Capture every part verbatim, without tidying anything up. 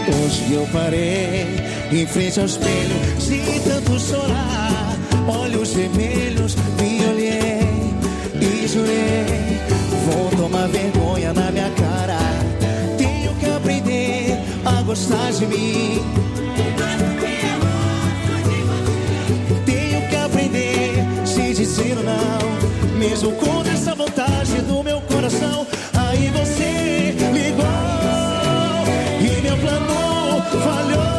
Hoje eu parei em frente ao espelho, de tanto chorar, olhos vermelhos, me olhei e jurei, vou tomar vergonha na minha cara. Tenho que aprender a gostar de mim. Tenho que aprender se dizer não, mesmo com essa vontade do meu coração. Aí você ligou e meu plano falhou.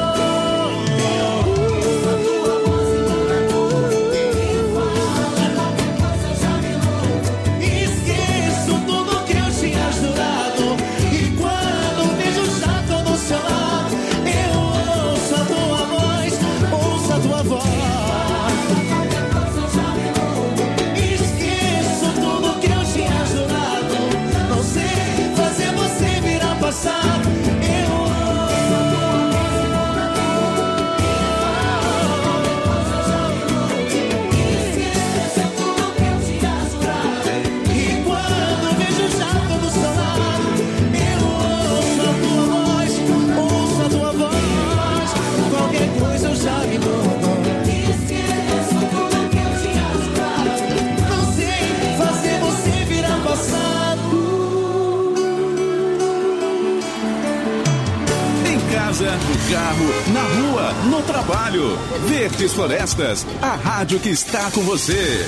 No carro, na rua, no trabalho. Verdes Florestas, a rádio que está com você.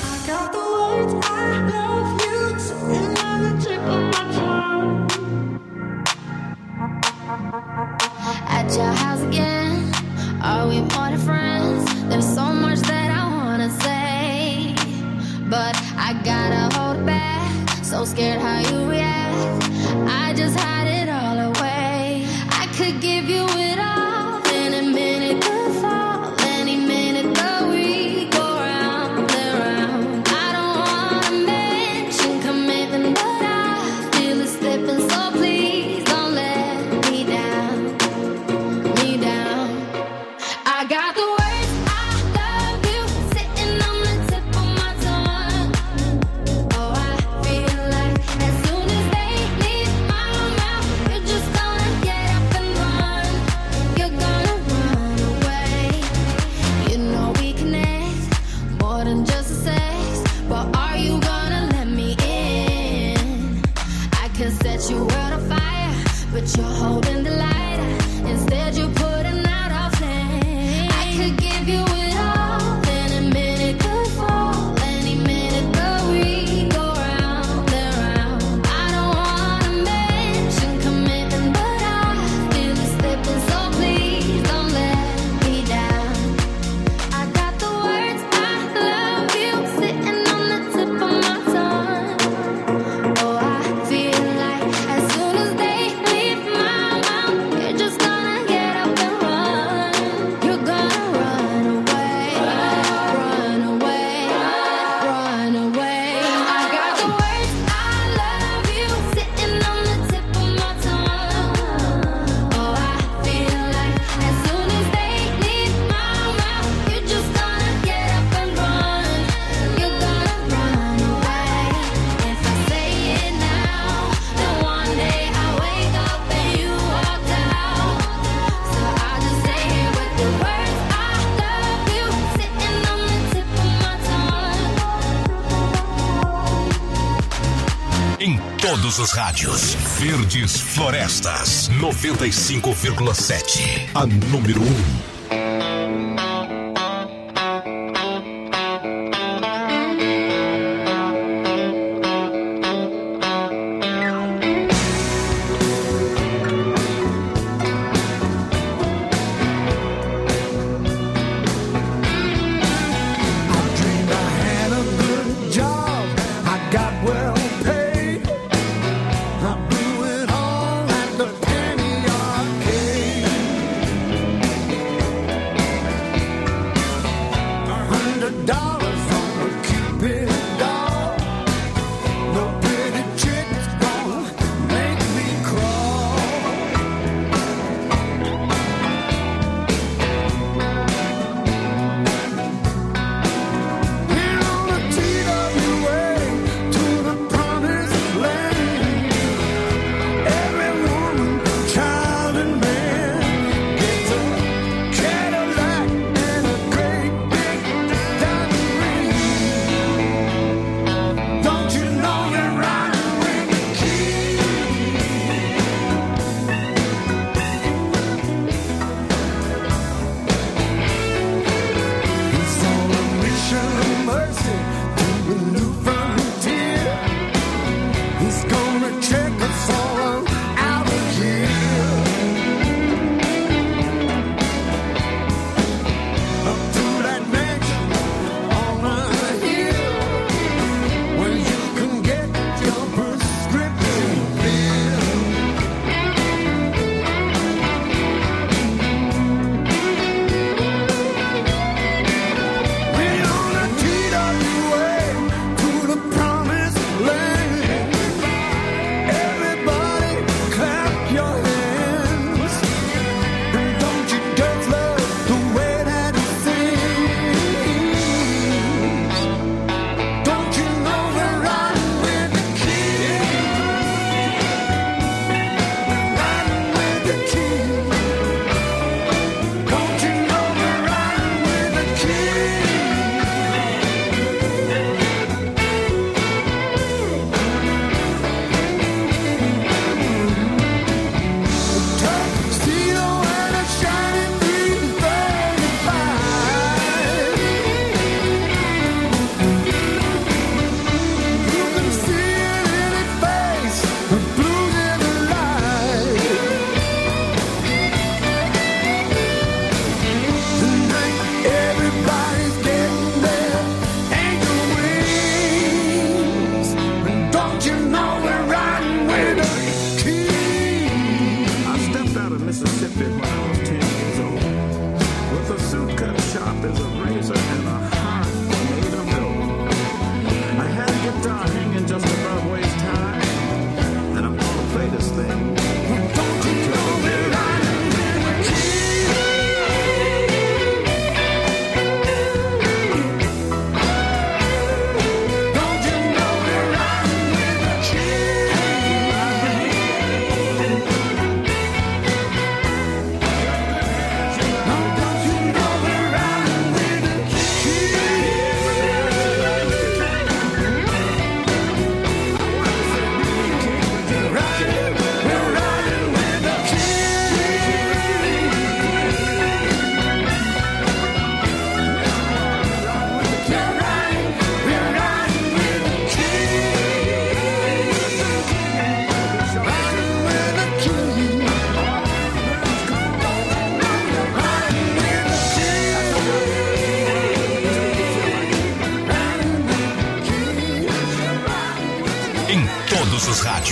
At your house again, are we more than friends? There's so much that I wanna say, but I gotta hold it back. So scared how you react. I just hide it all away. I could give you it all, in a minute could fall, any minute that we go round and round. I don't wanna mention commitment, but I feel it slipping, so please don't let me down, me down. I got the words I love you sitting on the tip of my tongue. Oh, I feel like as soon as they leave my mouth, you're just gonna get up and run. You're gonna run away. You know we connect more than just a sex, but are you gonna let me in? I could set your world on fire, but you're holding the lighter. Instead you're putting out our flame. I could give you it all, in a minute could fall, any minute that we go round and round. I don't wanna mention commitment, but I feel it slipping, so please don't let me down. I got the words I love you sitting on the tip of my tongue. Oh, I feel like as soon as they leave my mouth, you're just gonna get up and run. You're gonna run away, run away, run away. I got the words I love you sitting on the tip of my tongue. Oh, I feel like as soon as they leave my mouth, you're just gonna get up and run. You're gonna run away. If I say it now, then one day I wake up and you walked out. So I'll just say it with the words I love you sitting on the tip of my tongue. Em todos os rádios, Verdes Florestas, noventa e cinco vírgula sete. A número um.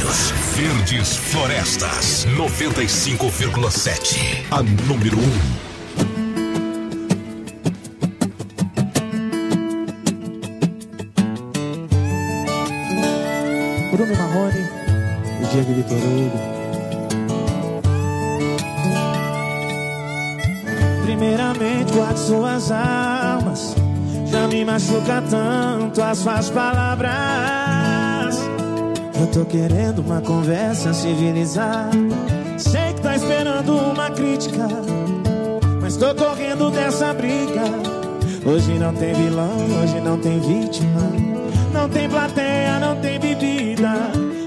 rádios. Verdes Florestas, noventa e cinco vírgula sete. A número um. Bruno Marrone e Diego Vitor Hugo. Primeiramente guarde suas armas. Já me machuca tanto as suas palavras. Eu tô querendo uma conversa civilizada. Sei que tá esperando uma crítica, mas tô correndo dessa briga. Hoje não tem vilão, hoje não tem vítima. Não tem plateia, não tem bebida.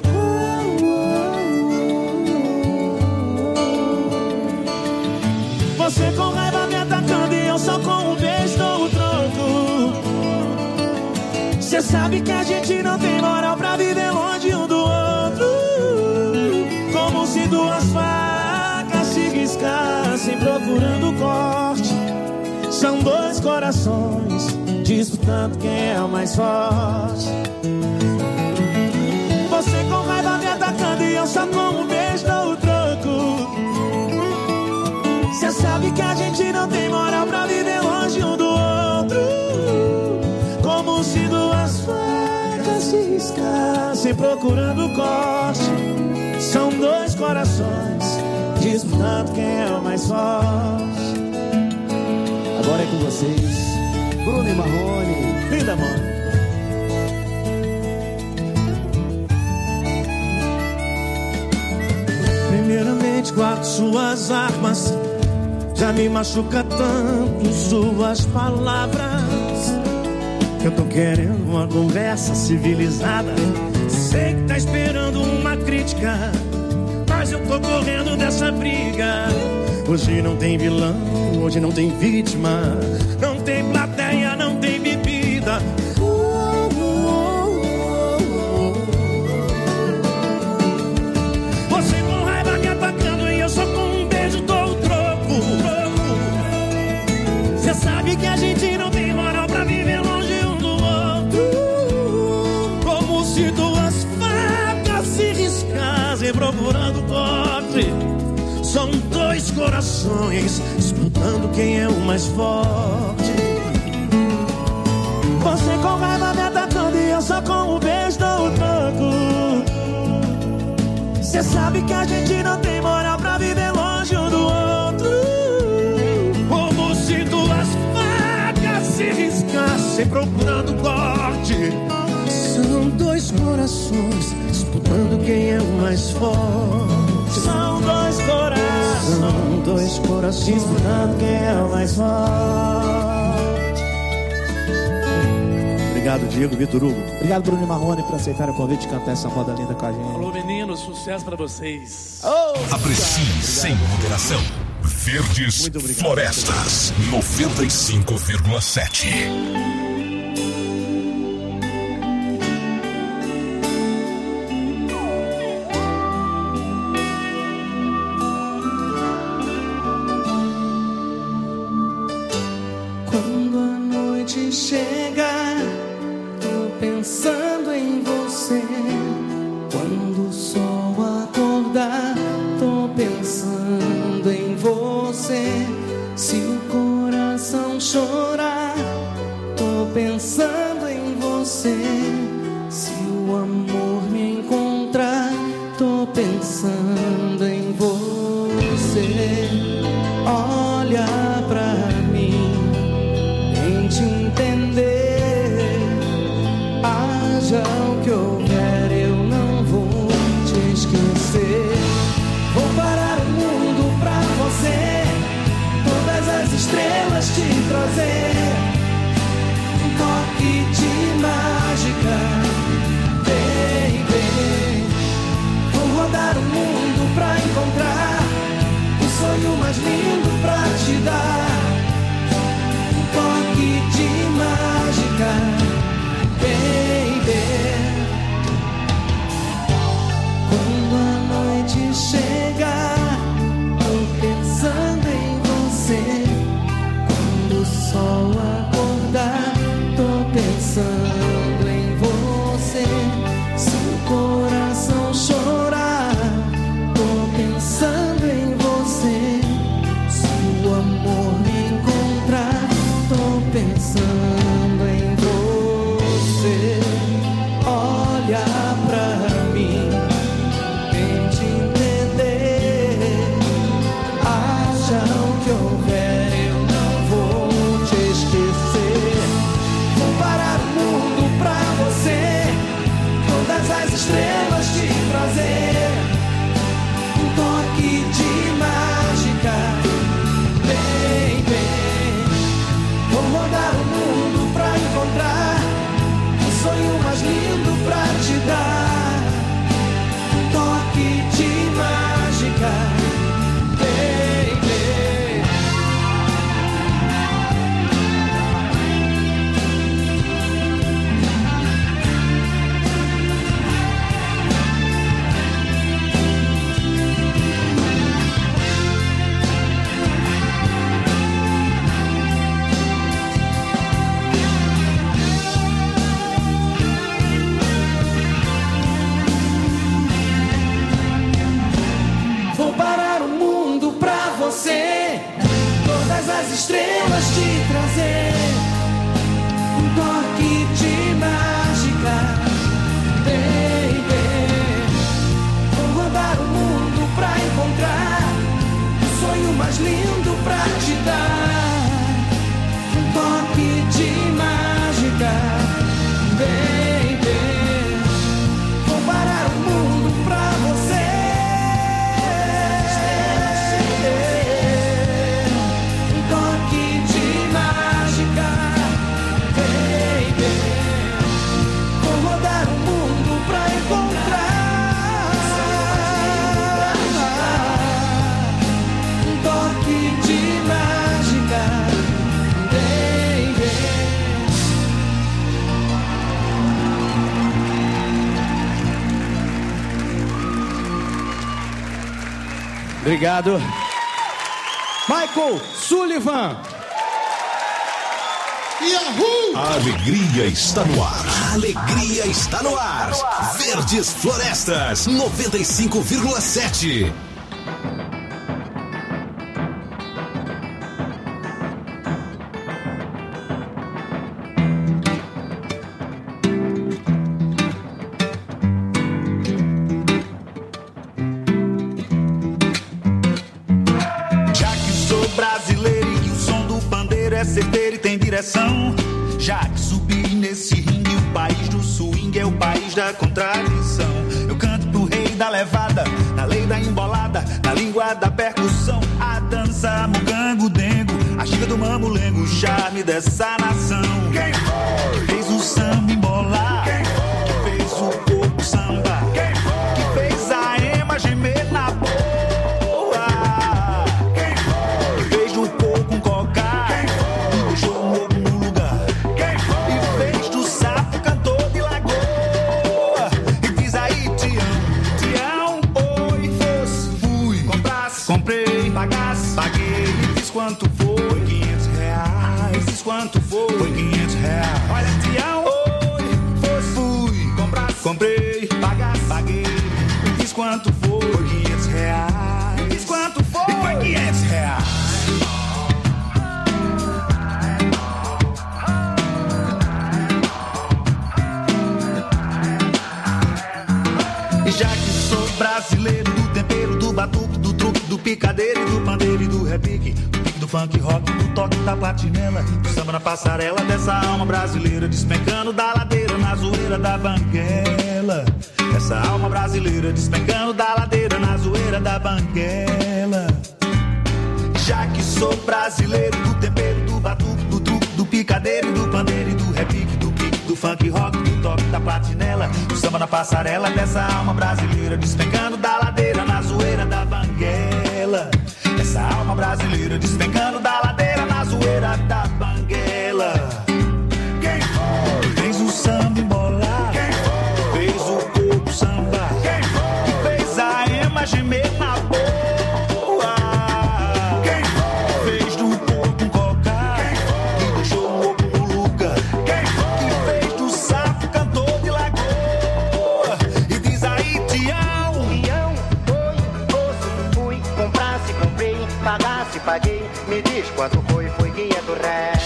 Você com raiva me atacando e eu só com um beijo dou o troco. Cê sabe que a gente não tem moral pra viver longe um do outro. Como se duas facas se riscassem procurando corte. São dois corações disputando quem é o mais forte. Você com raiva me atacando e eu só com um beijo dou o troco. Cê sabe que a gente não tem moral pra viver longe um do outro. Como se duas facas se riscassem procurando corte. São dois corações disputando quem é o mais forte. Agora é com vocês, Bruno e Marrone. Linda, mano. Primeiramente guarde suas armas. Já me machuca tanto suas palavras. Eu tô querendo uma conversa civilizada. Sei que tá esperando uma crítica, mas eu tô correndo dessa briga. Hoje não tem vilão, hoje não tem vítima. Não tem plateia, não tem bebida. Você com raiva me atacando e eu só com um beijo dou o troco. Cê sabe que a gente não tem moral pra viver longe um do outro. Como se duas facas se riscassem procurando corte. São dois corações disputando quem é o mais forte. Você com raiva me atacando e eu só com um beijo dou o troco. Cê sabe que a gente não tem moral pra viver longe um do outro. Como se duas facas se riscassem procurando corte. São dois corações disputando quem é o mais forte. São dois corações, são dois corações disputando quem é o mais forte. Obrigado, Diego Vitor Hugo. Obrigado, Bruno e Marrone, por aceitar o convite de cantar essa moda linda com a gente. Alô, meninos, sucesso pra vocês. Oh, aprecie sem moderação. Verdes Florestas, noventa e cinco vírgula sete. Quando a noite chega, tô pensando em você. Quando o sol acordar, tô pensando em você. Se o coração chorar, tô pensando em você. Se o amor me encontrar, tô pensando em você. Olha pra mim, tente entender. Haja o que houver, eu não vou te esquecer. Vou parar o mundo pra você, todas as estrelas te trazer. Um toque de mágica, baby. Vou rodar o mundo pra encontrar o sonho mais lindo pra te dar. Um toque de mágica, baby. Quando a noite chegar, tô pensando em você. Quando o sol acordar, tô pensando em você. você, todas as estrelas te trazer um toque de mágica, baby. Vou rodar o mundo pra encontrar o sonho mais lindo pra te dar um toque de mágica, baby. Vou parar o mundo pra você. Obrigado. Michael Sullivan. Yahoo! A alegria está no ar. A alegria está no ar. Verdes Florestas, noventa e cinco vírgula sete. Já que subi nesse ringue, o país do swing é o país da contradição. Eu canto pro rei da levada, na lei da embolada, na língua da percussão. A dança, mugango, dengo, a ginga do mamulengo, o charme dessa nação. Quem foi? Fez o samba embolar. Quem foi? Fez o corpo samba. Quem foi? Que fez a ema gemer na boa. Quem foi? Fez o coco um cocar. Quem foi? E deixou o ovo no lugar. Quem foi? E fez do sapo cantor de lagoa. E diz aí, Tião, Tião, oi, fosse, fui, comprasse, comprei, pagasse, paguei, e diz quanto foi, quinhentos reais, diz quanto foi, foi quinhentos reais. Olha, Tião, oi, fosse, fui, comprasse, comprei, pagasse, paguei, e diz quanto foi, foi quinhentos reais, diz quanto foi, e foi quinhentos reais. E já que sou brasileiro, do tempero, do batuque, do truque, do picadeiro, do pandeiro e do repique, do pique, do funk rock, do toque da platinela, do samba na passarela, dessa alma brasileira despencando da ladeira na zoeira da banguela. Essa alma brasileira despencando da ladeira na zoeira da banguela. Já que sou brasileiro, do tempero, do batuque, do truque, do picadeiro, do pandeiro e do repique, do pique, do funk rock, do toque da platinela, do samba na passarela, dessa alma brasileira despencando da ladeira na zoeira da banguela. Essa alma brasileira despencando da ladeira na zoeira da banguela. Quem foi? Fez o samba embolar. Quem foi? Fez o corpo samba. Quem foi? E fez a ema gemer na boa. Quem foi? Fez do corpo um cocar. Quem foi? E deixou o ovo no lugar. Quem foi? E fez do sapo cantor de lagoa. E diz aí, Tião, Tião, oi, fosse, fui, comprasse, comprei, pagasse, paguei, me diz quanto foi, foi quinhentos reais.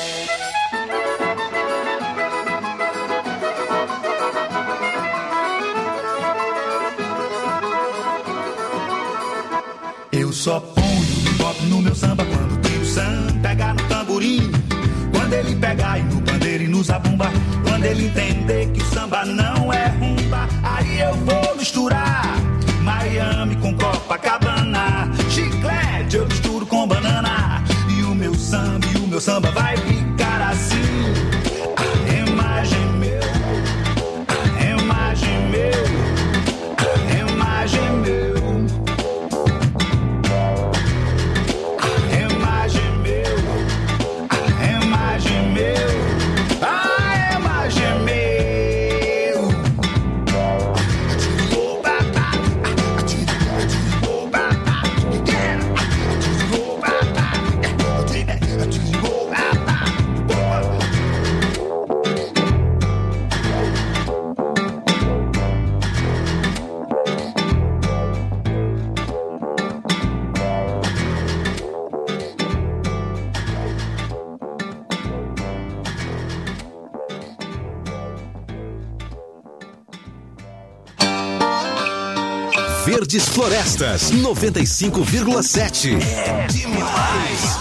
eu só ponho pop no meu samba quando tem o Sam pegar no tamborim. Quando ele pegar e no pandeiro e no zabumba. Quando ele entender que o samba não é rumba. Aí eu vou misturar Miami com Copacabana. Chiclete eu misturo com banana. E o meu samba, e o meu samba vai ficar assim. A imagem meu, a imagem meu, a imagem meu. Ah, Verdes Florestas, noventa e cinco vírgula sete. É demais.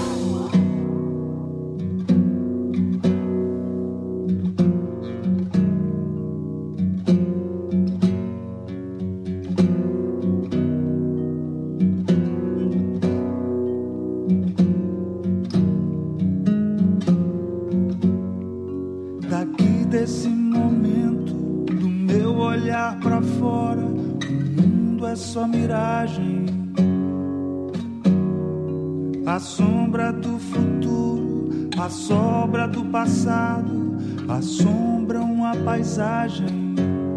A sombra do futuro, a sobra do passado, assombram a paisagem.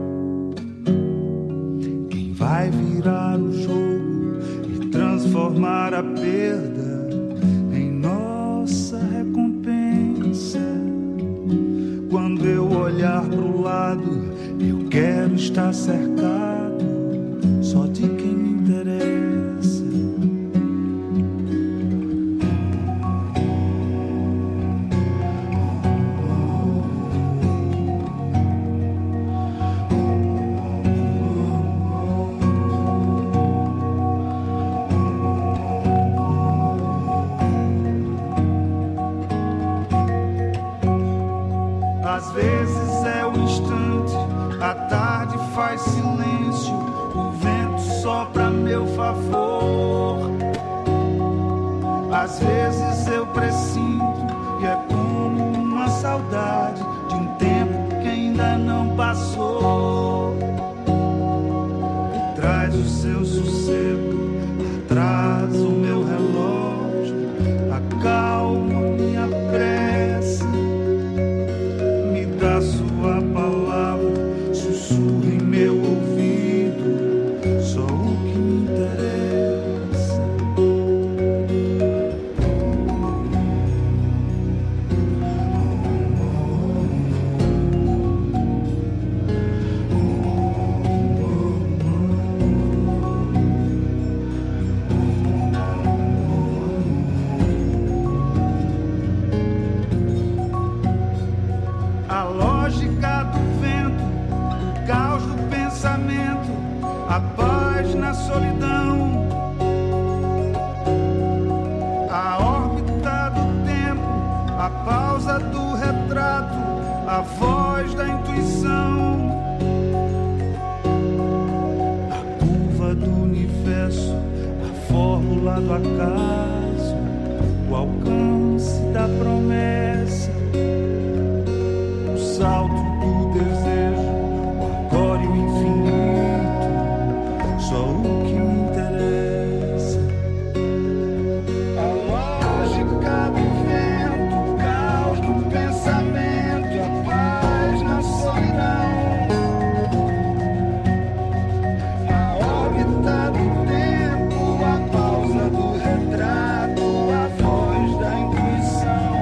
Quem vai virar o jogo e transformar a perda em nossa recompensa? Quando eu olhar pro lado, eu quero estar cercado só de quem me interessa. Às vezes é o instante, a tarde faz silêncio, o vento sopra a meu favor. Às vezes eu presinto e é como uma saudade de um tempo que ainda não passou. E traz o seu sossego, traz o meu relógio, acalma minha pressa. Da sua palavra, sussurra em meu ouvido, só o que me interessa. A lógica do vento, o caos do pensamento, a paz na solidão. A órbita do tempo, a pausa do retrato, a voz da intuição. A curva do universo, a fórmula do acaso, o alcance da promessa. O salto do desejo, o agora e o infinito, só o que me interessa. A lógica do vento, o caos do pensamento, a paz na solidão. A órbita do tempo, a pausa do retrato, a voz da intuição.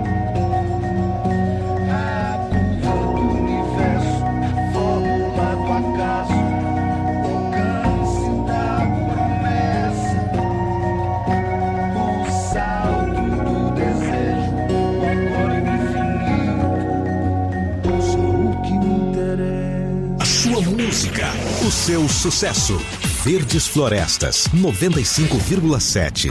Música, o seu sucesso. Verdes Florestas, noventa e cinco vírgula sete.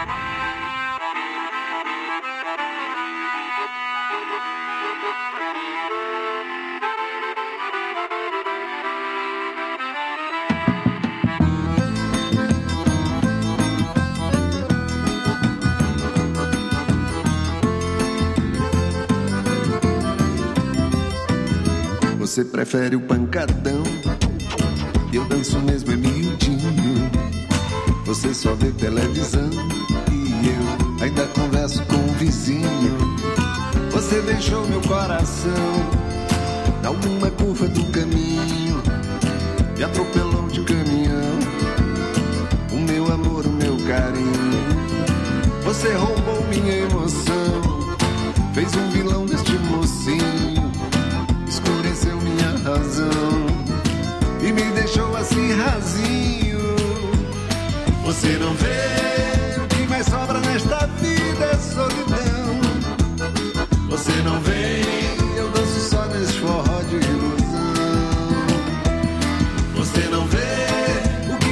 Você prefere o pancadão, eu danço mesmo é miudinho. Você só vê televisão e eu ainda converso com o vizinho. Você deixou meu coração em alguma curva do caminho e atropelou de caminhão o meu amor, o meu carinho. Você roubou minha emoção, fez um vilão deste mocinho, escureceu minha razão e me deixou assim rasinho. Você não vê, o que mais sobra nesta vida é solidão. Você não vê, eu danço só nesse forró de ilusão. Você não vê, o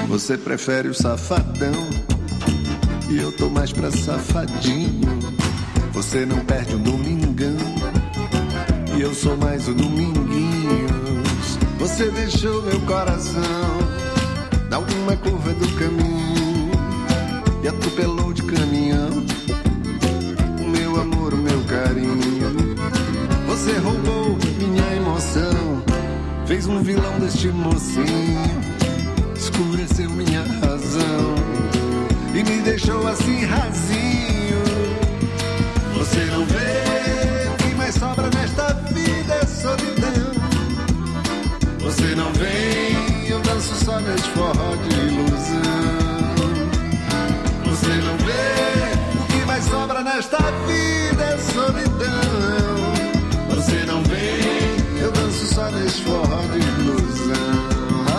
Você prefere o safadão e eu tô mais pra safadinho. Você não perde o domingão e eu sou mais o Dominguinhos. Você deixou meu coração na última curva do caminho e atropelou de caminhão o meu amor, o meu carinho. Você roubou minha emoção, fez um vilão deste mocinho, escureceu minha razão e me deixou assim rasinho. Você não vê, o que mais sobra nesta vida é solidão. Você não vem, eu danço só neste forró de ilusão. Você não vê, o que mais sobra nesta vida é solidão. Você não vem, eu danço só neste forró de ilusão.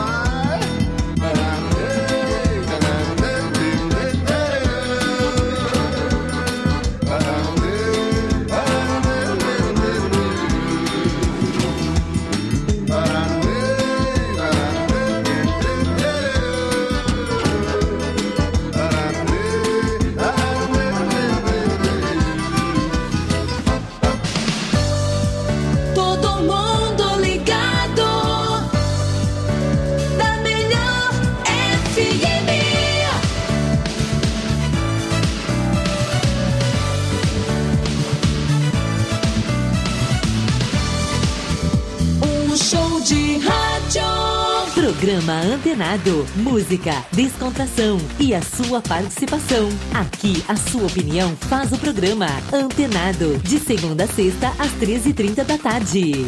Programa Antenado, música, descontração e a sua participação. Aqui a sua opinião faz o programa Antenado, de segunda a sexta às treze e trinta da tarde.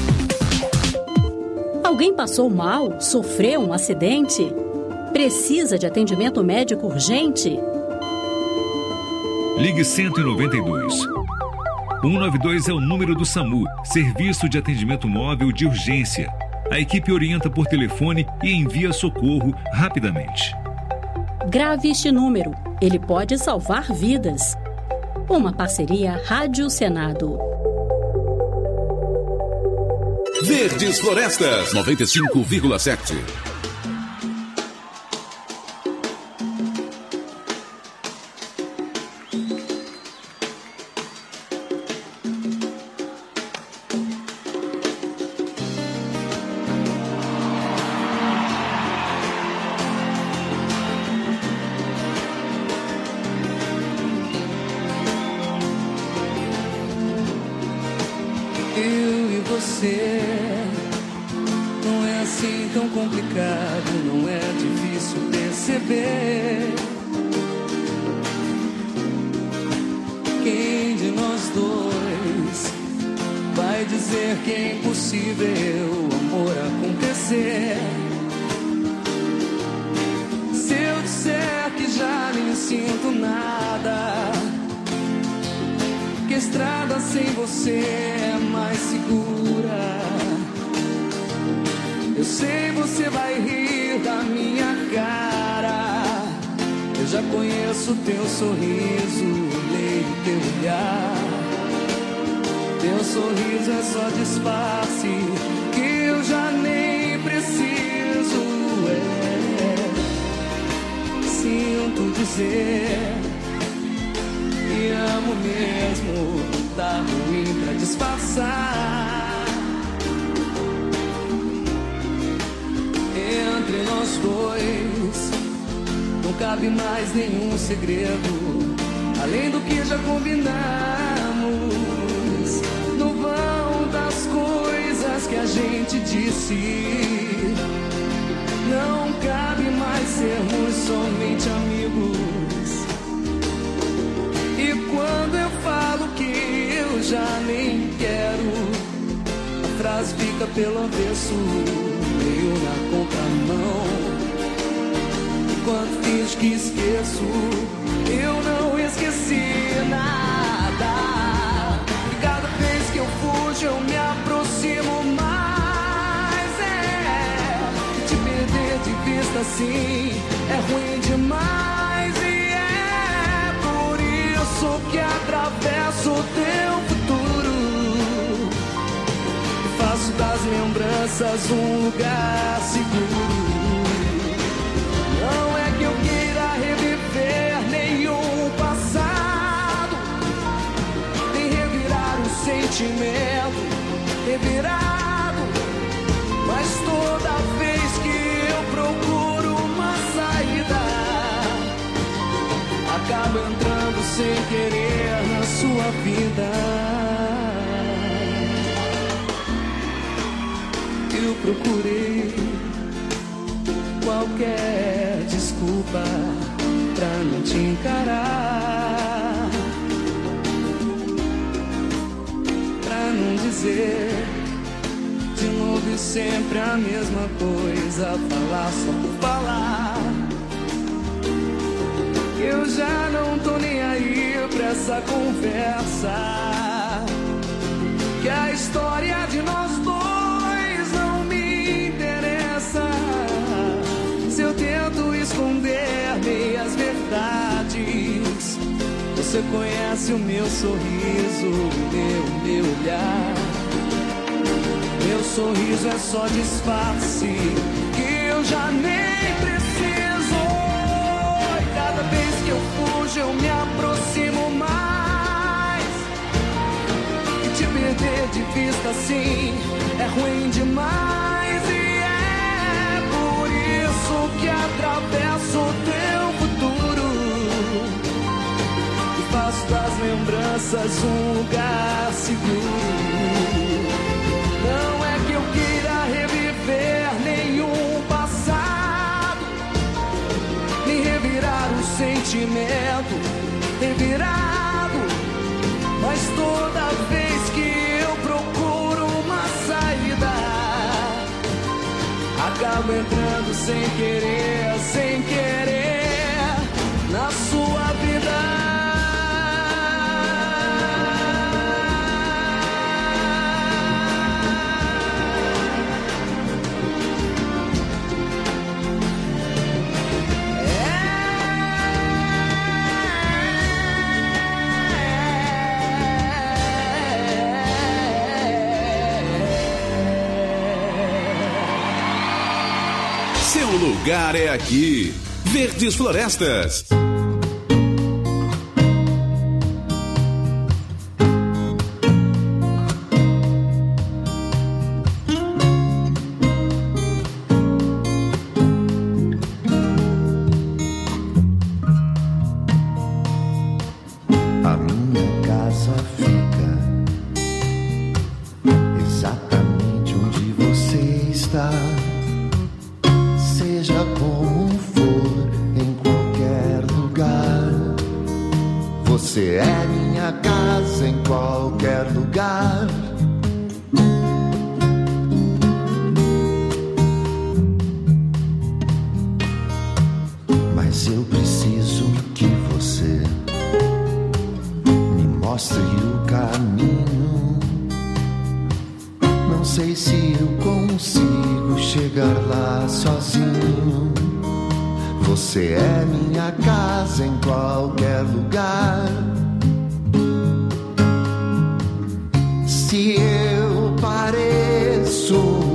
Alguém passou mal? Sofreu um acidente? Precisa de atendimento médico urgente? Ligue cento e noventa e dois. cento e noventa e dois é o número do SAMU, Serviço de Atendimento Móvel de Urgência. A equipe orienta por telefone e envia socorro rapidamente. Grave este número, ele pode salvar vidas. Uma parceria Rádio Senado. Verdes Florestas noventa e cinco vírgula sete. Assim é ruim demais e é por isso que atravesso o teu futuro e faço das lembranças um lugar seguro. sentimento revirado. Mas toda vez que eu procuro uma saída, acabo entrando sem querer na sua vida. Eu procurei qualquer desculpa pra não te encarar, pra não dizer de novo e sempre a mesma coisa, falar só por falar. Eu já não tô nem aí pra essa conversa, que a história de nós dois não me interessa. Se eu tento esconder meias verdades, você conhece o meu sorriso, o meu, meu olhar. Meu sorriso é só disfarce, que eu já nem preciso. E cada vez que eu fujo eu me aproximo mais. E te perder de vista assim é ruim demais. E é por isso que atravesso o teu futuro e faço das lembranças um lugar seguro. Não é que eu queira reviver nenhum passado, nem revirar o sentimento revirado. Mas toda vez que eu procuro uma saída, acabo entrando sem querer, sem querer na sua vida. O lugar é aqui. Verdes Florestas. A minha casa fica exatamente onde você está. Seja como for, em qualquer lugar. Você é minha casa em qualquer lugar. Mas eu preciso que você me mostre o caminho. Não sei se eu consigo chegar lá sozinho. Você é minha casa em qualquer lugar. Se eu pareço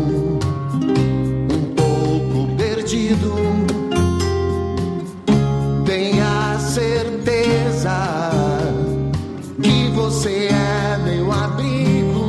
um pouco perdido, tenha certeza que você é meu abrigo.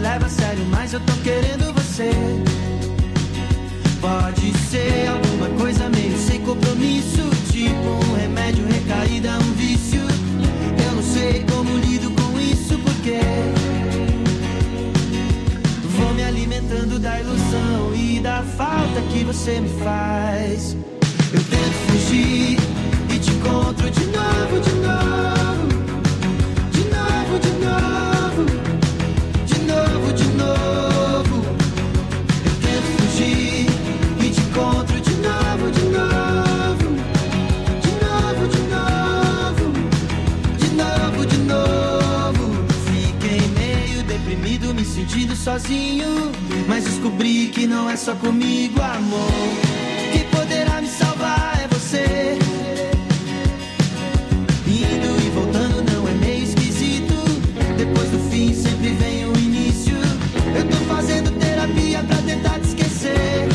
leva a sério, mas eu tô querendo você. Pode ser alguma coisa meio sem compromisso, tipo um remédio, recaída, um vício. Eu não sei como lido com isso, porque vou me alimentando da ilusão e da falta que você me faz. Eu tento fugir e te encontro de novo, de novo, de novo, de novo, de novo, de novo. Eu tento fugir e te encontro de novo, de novo, de novo, de novo, de novo, de novo. Fiquei meio deprimido, me sentindo sozinho, mas descobri que não é só comigo, amor. Quem poderá me salvar é você. Indo e voltando não é meio esquisito. Depois do fim sempre vem o início. Eu tô fazendo terapia pra tentar te esquecer.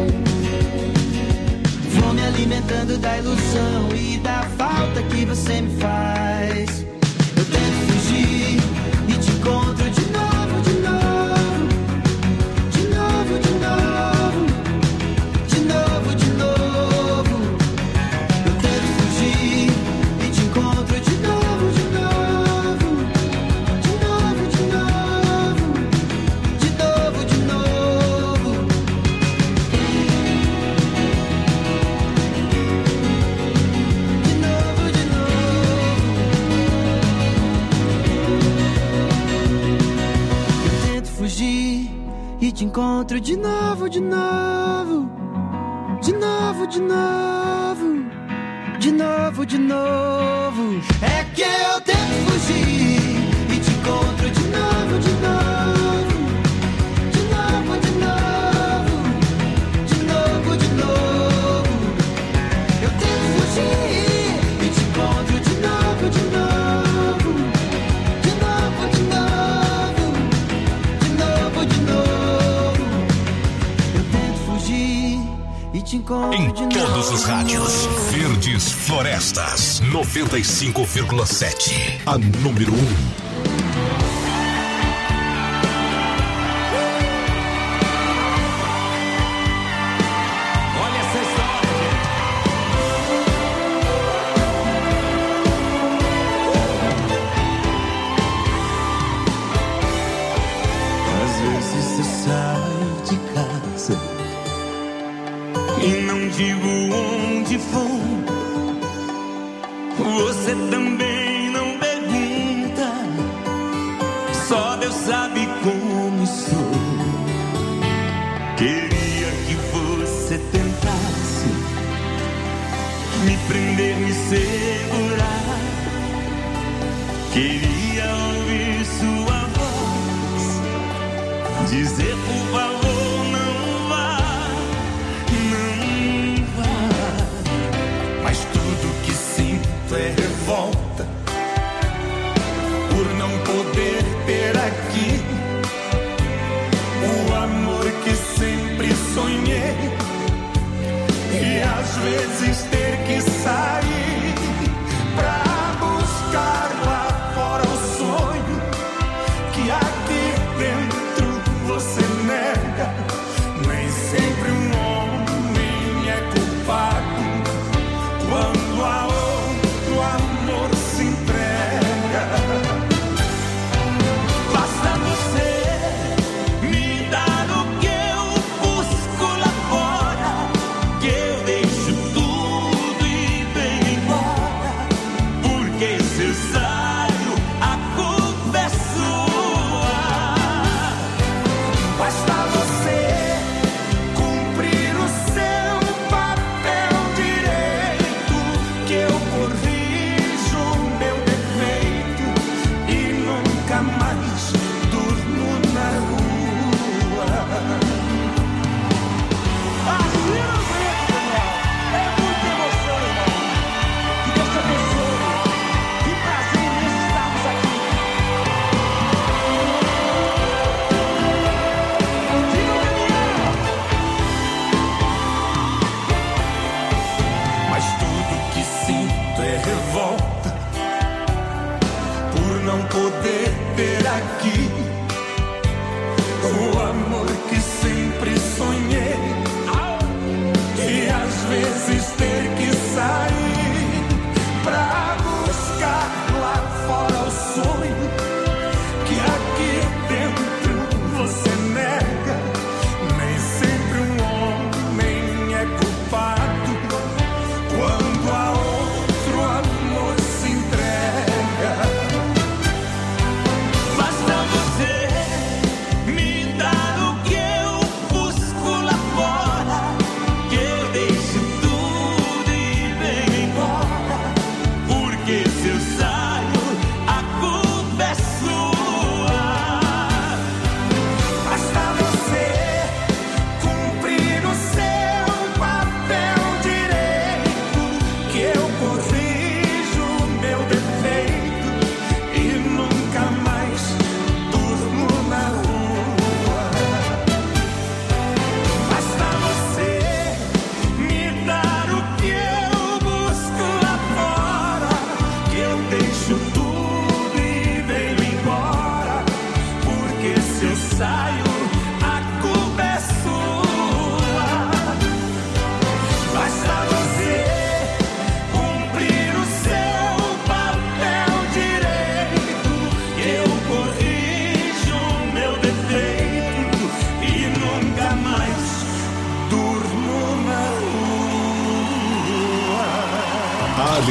Vou me alimentando da ilusão e da falta que você me faz. Eu tento fugir e te encontro de novo, de novo, de novo, de novo, de novo, de novo. Eu tento fugir e te encontro de novo, de novo, de novo, de novo, de novo, de novo. De novo, de novo. Eu tento fugir e te encontro de novo, de novo, de novo, de novo, de novo, de novo. É que eu tento fugir e te encontro de novo, de novo, de novo, de novo, de novo, de novo. Eu tento fugir e te encontro de novo, de novo, de novo, de novo, de novo, de novo. Eu tento fugir e te encontro Em de novo. todos os rádios, Verdes Florestas, noventa e cinco vírgula sete. A número um. Olha essa história. Às vezes você sai de casa E não digo onde vou. Você também não pergunta. Só Deus sabe como sou. Queria que você tentasse me prender, me segurar. Queria ouvir sua voz dizer por favor não vá, não vá. Mas tudo que sinto é revolta por não poder ter aqui o amor que sempre sonhei. E às vezes ter que sair pra buscar lá fora o sonho que aqui dentro você nega. Nem sempre um homem é culpado quando a outro amor se entrega. Basta você me dar o que eu busco lá fora, que eu deixo tudo e venho embora. Porque se eu saio, a culpa é sua. Basta você cumprir o seu papel direito, que eu corrijo o meu defeito e nunca mais durmo na rua. Assim não aguento, Daniel. É muita emoção, irmão. Que Deus te abençoe. Que prazer imenso estarmos aqui. Diga, Daniel. Mas tudo que sinto é revolta por não poder ter aqui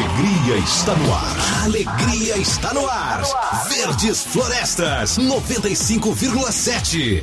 alegria está no ar. A alegria está no ar. Verdes Florestas, noventa e cinco vírgula sete.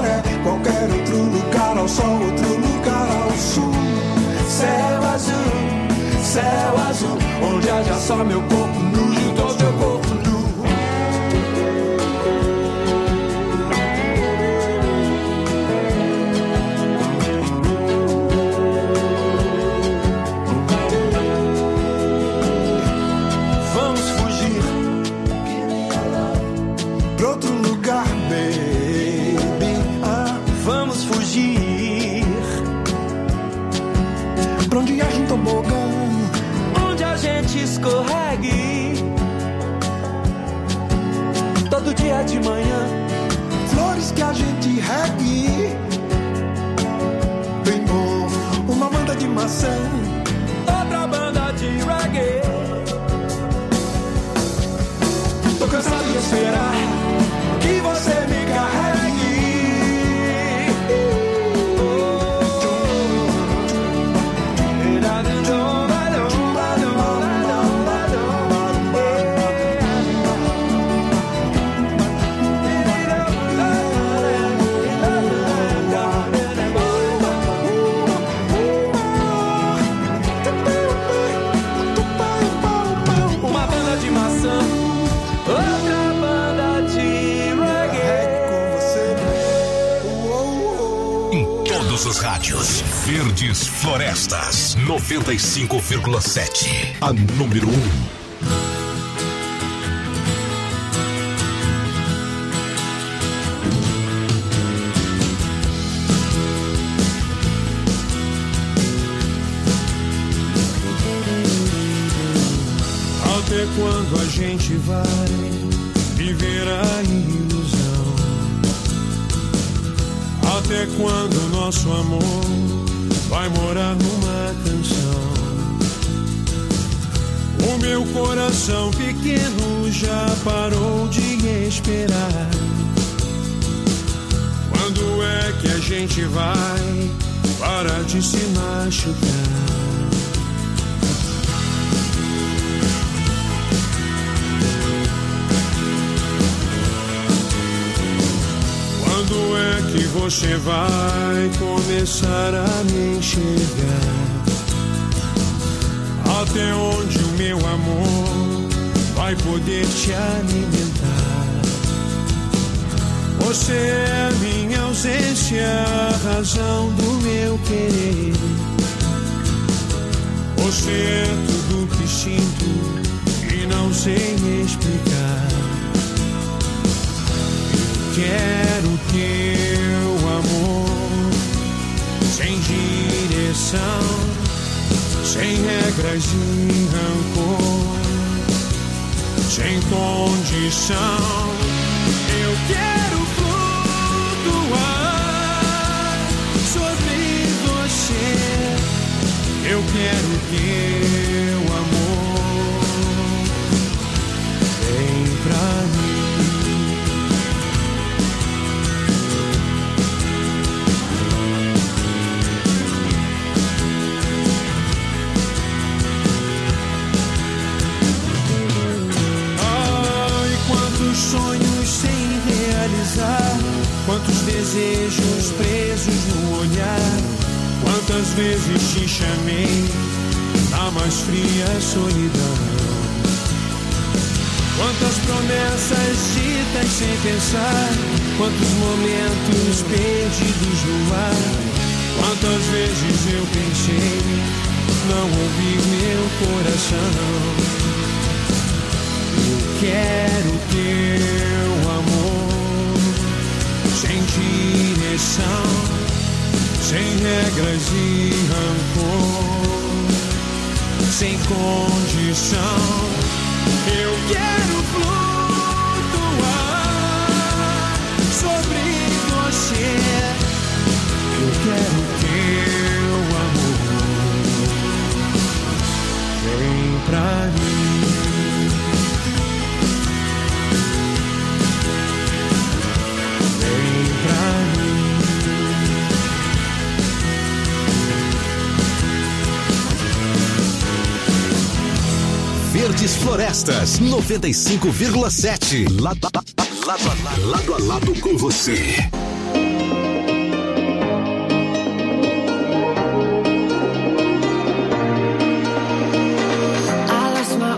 Qualquer outro lugar ao sol, outro lugar ao sul. Céu azul, viaja só meu corpo nu junto ao seu corpo nu. Vamos fugir pra outro lugar, baby. Ah, vamos fugir pra onde haja um tobogã, onde a gente escorregue. Todo dia de manhã, flores que a gente regue. Bem bom, uma banda de maçã, outra banda de reggae. Tô cansado de esperar que você me carregue. Uma banda de maçã, outra banda de reggae. Em todos os rádios, Verdes Florestas, noventa e cinco vírgula sete. A número um. Até quando a gente vai viver a ilusão? Até quando o nosso amor vai morar numa canção? O meu coração pequeno já parou de esperar. Quando é que a gente vai parar de se machucar? Quando é que você vai começar a me enxergar? Até onde o meu amor vai poder te alimentar? Você é a minha ausência, a razão do meu querer. Você é tudo que sinto e não sei me explicar. Quero teu amor, sem direção, sem regras e rancor, sem condição. Eu quero flutuar sobre você. Eu quero teu amor, vem pra mim. Sonhos sem realizar, quantos desejos presos no olhar. Quantas vezes te chamei na mais fria solidão. Quantas promessas ditas sem pensar, quantos momentos perdidos no ar. Quantas vezes eu pensei, não ouvi meu coração. Quero teu amor, sem direção, sem regras e rancor, sem condição. Eu quero flutuar sobre você. Eu quero teu amor, vem pra mim. Verdes Florestas, noventa e cinco vírgula sete. Lado, lado, lado, lado a lado com você. I lost my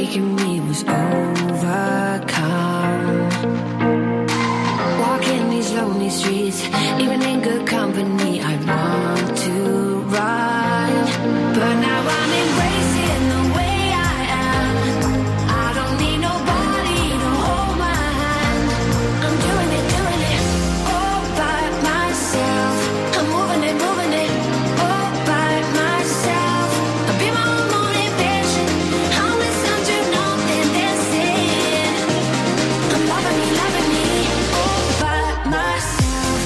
breaking me was overcome. Walking these lonely streets, even in good company, I want to run. But now I'm embracing the way I am. I don't need nobody to hold my hand. I'm doing it, doing it all by myself. I'm moving it, moving it all by myself. I'll be my own motivation. I'll listen to nothing they're saying. I'm loving me, loving me all by myself.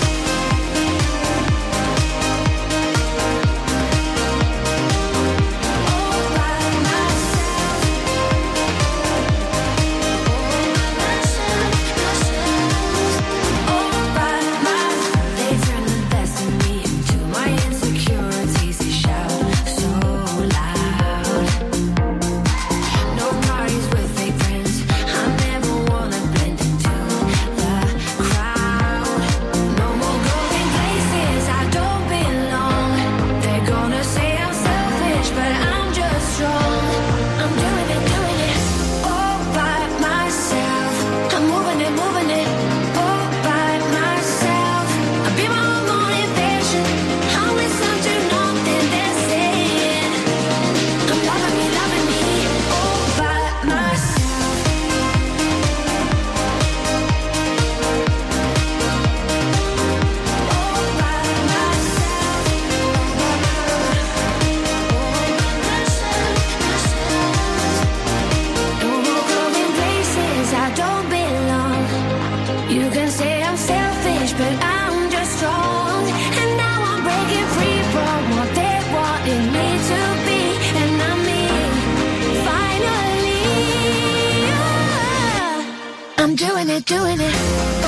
Doing it, doing it.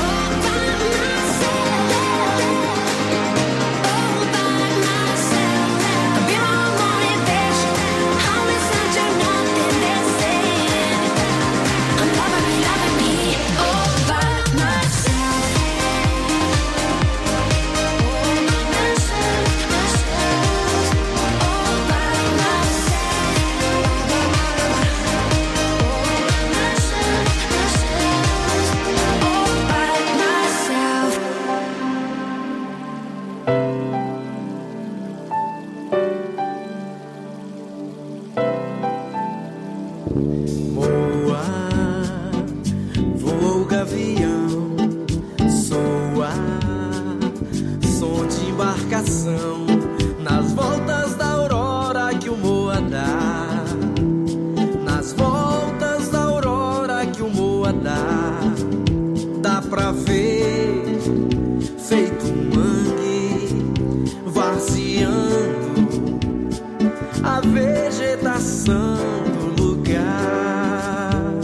Nas voltas da aurora que o Moa dá, nas voltas da aurora que o Moa dá, dá pra ver, feito um mangue, varzeando a vegetação do lugar.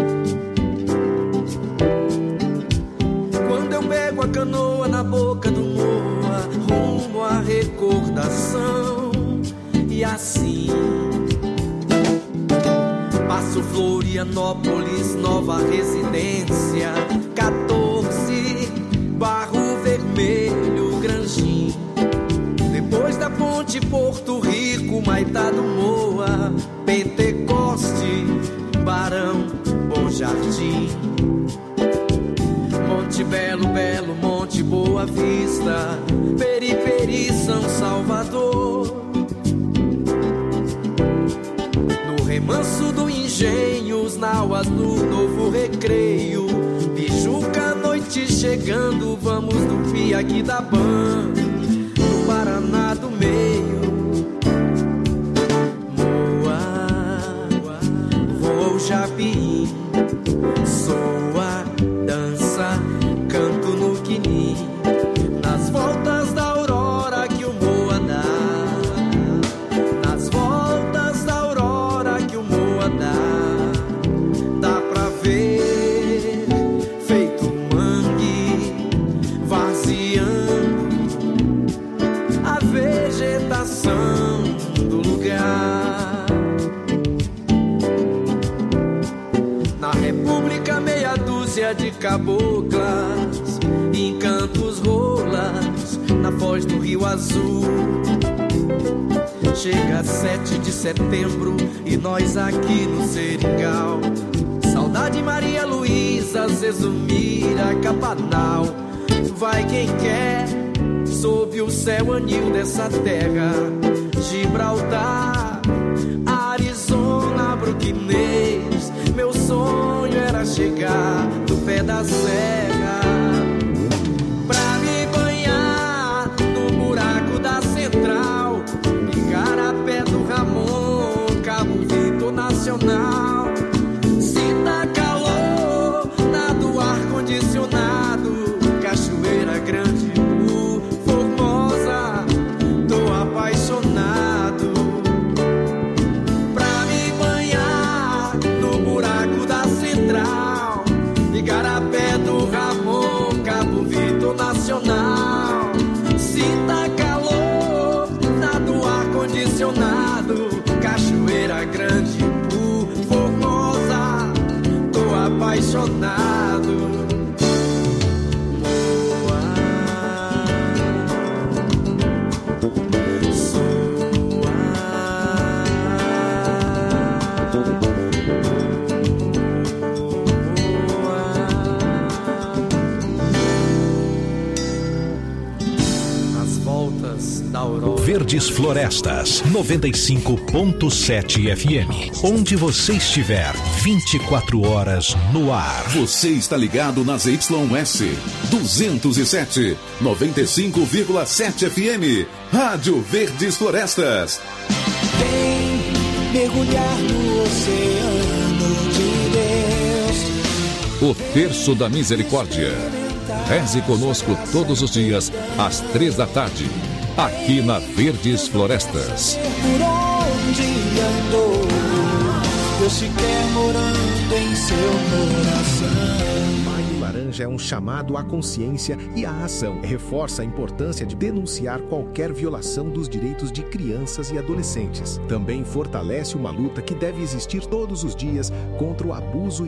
Quando eu pego a canoa na boca do Moa, rumo à recordação, e assim passo Florianópolis, nova residência, quatorze, Barro Vermelho, Granjim. Depois da ponte Porto Rico, Maitá do Moa, Pentecoste, Barão, Bom Jardim, Monte Belo, Belo, Monte Boa Vista, Periperi, São Salvador. No remanso do Engenhos, Nauas, no Novo Recreio, Pijuca, noite chegando, vamos no Piaqui da Ban, no Paraná do Meio. Moa, vou Japim, soa, dança, canto no Quini, nas voltas da aurora que o Moa dá, nas voltas da aurora que o Moa dá, dá pra ver, feito mangue, varzeando a vegetação do lugar. Na República, meia dúzia de caboclas, encantos rolas na foz do Rio Azul. Chega sete de setembro e nós aqui no Seringal. Saudade Maria Luísa, Zezumira, Capanal. Vai quem quer, sob o céu anil dessa terra. Gibraltar, Arizona, Brooklynês. Meu sonho era chegar no pé da serra pra me banhar no buraco da central, Igarapé do Ramon, Cabo Vitor Nacional. Se tá calor, na do ar-condicionado, Cachoeira Grande, uh, Formosa, tô apaixonado pra me banhar no buraco da central, Igarapé do Ramon, Cabo Vitor Nacional. Se tá calor, na do ar-condicionado, Cachoeira Grande, uh, Formosa, tô apaixonado. Verdes Florestas, noventa e cinco ponto sete F M. Onde você estiver, vinte e quatro horas no ar. Você está ligado nas Y S duzentos e sete, noventa e cinco vírgula sete F M. Rádio Verdes Florestas. Vem mergulhar no oceano de Deus. O Terço da Misericórdia. Reze conosco todos os dias, às três da tarde. Aqui na Verdes Florestas. Por onde andou, Deus se quer morando em seu coração. Maio Laranja é um chamado à consciência e à ação. Reforça a importância de denunciar qualquer violação dos direitos de crianças e adolescentes. Também fortalece uma luta que deve existir todos os dias contra o abuso